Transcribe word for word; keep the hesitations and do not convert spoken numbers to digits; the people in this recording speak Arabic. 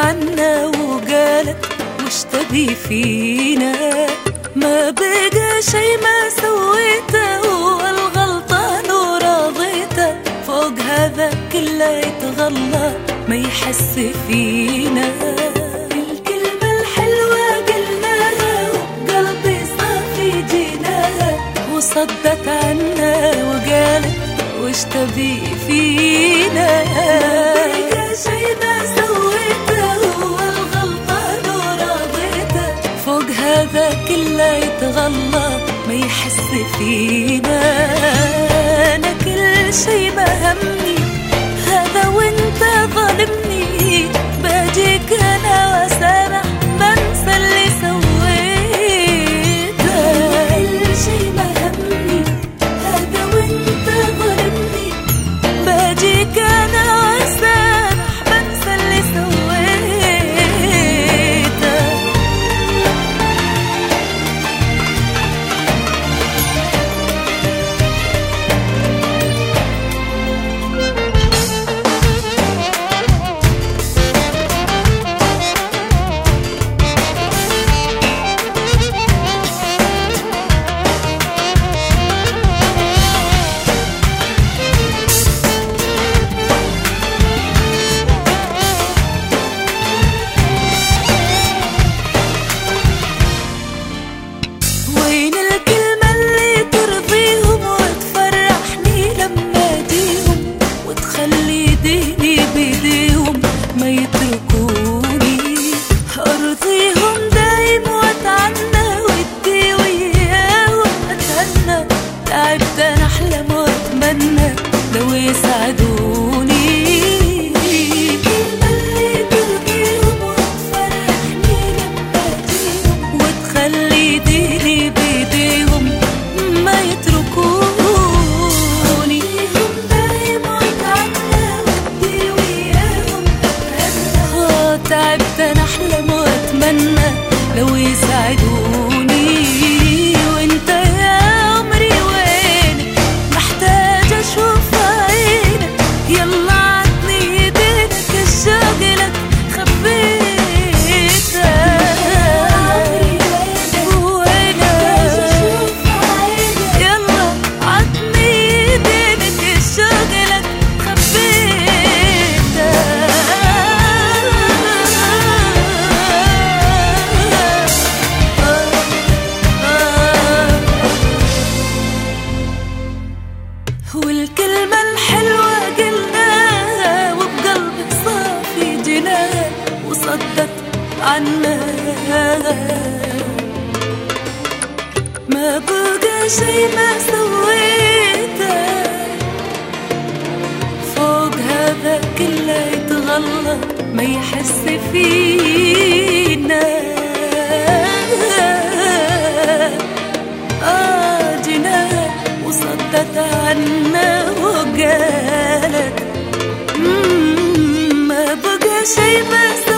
عنا وقالت وش تبي فينا. ما بقى شي ما سويته والغلطان ورضيته، فوق هذا كله يتغلى ما يحس فينا. الكلمة الحلوة قلناها وقلبي صافي جيناها، وصدت عنا وقالت وش تبي فينا. بقى شي ما سويته والغلطان ورضيته، فوق هذا كله يتغلى ما يحس فينا. أنا كل شي ما همني هذا وانت ظالمني، باجيك أنا وسامح بنسى اللي سويته. كل شي ما همني هذا وانت ظالمني، باجيك أنا وسامح بنسى اللي سويته. وين الكلمة اللي ترضيهم وتفرحني لما اجيهم، وتخلي ديني بيديهم ما يتركوني. ارضيهم دايم واتعنى ودي وياهم اتهنى، تعبت انا احلم واتمنى لو يساعدوني. الكلمة اللي ترضيهم وتفرحني لما اجيهم، وتخلي ديني بيديهم ما يتركوني. دايم واتعنى ودي وياهم اتهنى، تعبت انا احلم واتمنى لو يساعدوني. وانت يا عمري وينك محتاج اشوف عينك، يلا عطني ايدينك الشوق لك خبيته. وينك يلا عطني ايدينك الشوق لك خبيته. والكلمة الحلوة قلناها وبقلبي صافي جناها، وصدت عنا ما بقى شي ما سويته، فوق هذا كله يتغلى ما يحس فينا. آه جناها وصدت عنا وقالت ما بقى شي ما